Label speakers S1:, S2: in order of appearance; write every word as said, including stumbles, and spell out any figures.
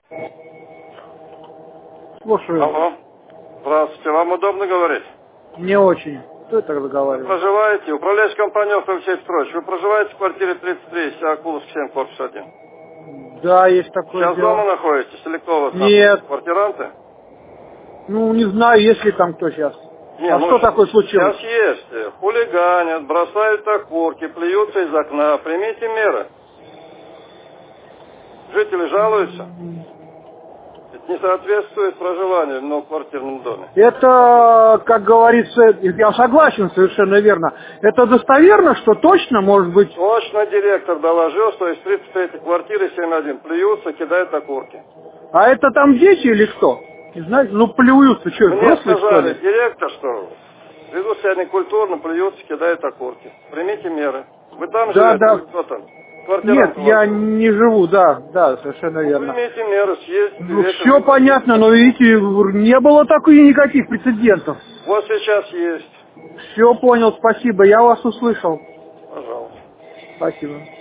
S1: Слушаю.
S2: Алло. Здравствуйте. Вам удобно говорить?
S1: Не очень. Кто это разговаривает?
S2: Вы проживаете, управляющая компания Алексей Петрович, вы проживаете в квартире тридцать три, Акуловск семь, корпус один?
S1: Да, есть такое
S2: Сейчас
S1: дело.
S2: дома находитесь или кто у вас?
S1: Нет.
S2: Квартиранты?
S1: Ну, не знаю, есть ли там кто сейчас.
S2: Не,
S1: А
S2: ну,
S1: что такое случилось?
S2: Сейчас есть. Хулиганят, бросают окурки, плюются из окна. Примите меры. Жители жалуются. Это не соответствует проживанию в многоквартирном доме.
S1: Это, как говорится, я согласен совершенно верно. Это достоверно, что точно может быть...
S2: Точно директор доложил, что из тридцать третьей квартиры семь один плюются, кидают окурки.
S1: А это там дети или кто? Не знаю, ну плюются, что,
S2: Мне
S1: взрослые,
S2: сказали,
S1: что ли?
S2: директор, что ведут себя некультурно, плюются, кидают окурки. Примите меры. Вы там
S1: Да,
S2: живете?
S1: да.
S2: Или кто там?
S1: Нет,
S2: Квартирант у вас
S1: я
S2: живет?
S1: не живу, да, да, совершенно
S2: Ну,
S1: верно.
S2: примите меры, съездите,
S1: Ну,
S2: вечером.
S1: все понятно, но видите, не было таких никаких прецедентов.
S2: Вот сейчас есть.
S1: Все понял, спасибо, я вас услышал.
S2: Пожалуйста.
S1: Спасибо.